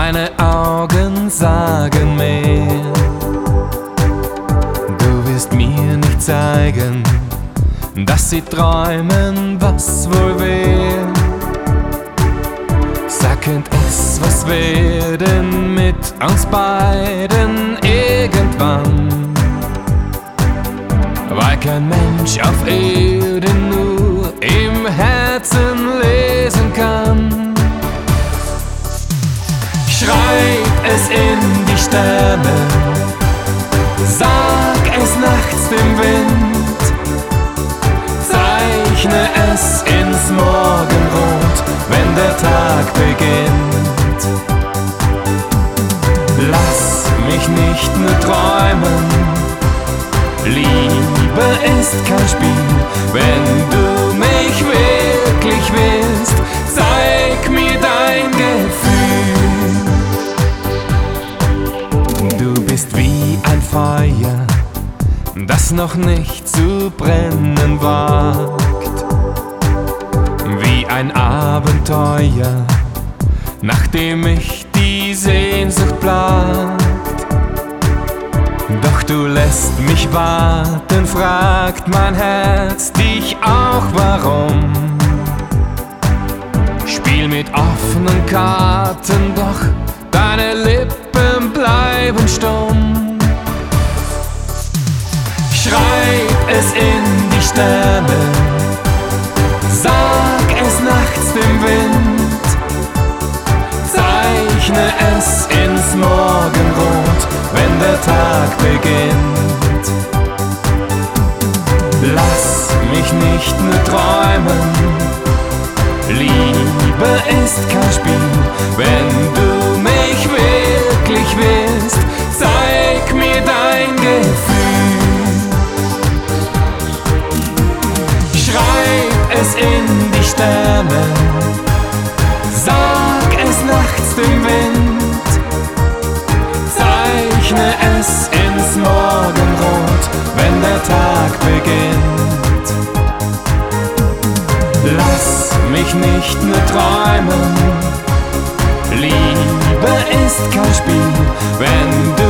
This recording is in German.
Deine Augen sagen mehr. Du wirst mir nicht zeigen, dass sie träumen, was wohl wär. Sag, könnt es was werden mit uns beiden irgendwann? Weil kein Mensch auf Erden nur im Herzen lesen kann. Schreib es in die Sterne, sag es nachts dem Wind, zeichne es ins Morgenrot, wenn der Tag beginnt. Lass mich nicht nur träumen, Liebe ist kein Spiel. Wenn du mich wirklich willst, zeig mir dein Gefühl. Du bist wie ein Feuer, das noch nicht zu brennen wagt, wie ein Abenteuer, nach dem mich die Sehnsucht plagt. Doch du lässt mich warten, fragt mein Herz dich auch warum. Spiel mit offenen Karten, doch deine Lippen bleiben stumm. Schreib es in die Sterne, sag es nachts dem Wind, zeichne es ins Morgenrot, wenn der Tag beginnt. Lass mich nicht nur träumen, Liebe ist kein Spiel. Wenn du mich wirklich willst, zeig mir dein Gefühl. Schreib es in die Sterne, sag es nachts dem Wind, zeichne es ins Morgenrot, wenn der Tag beginnt. Lass mich nicht nur träumen, Liebe ist kein Spiel. Wenn du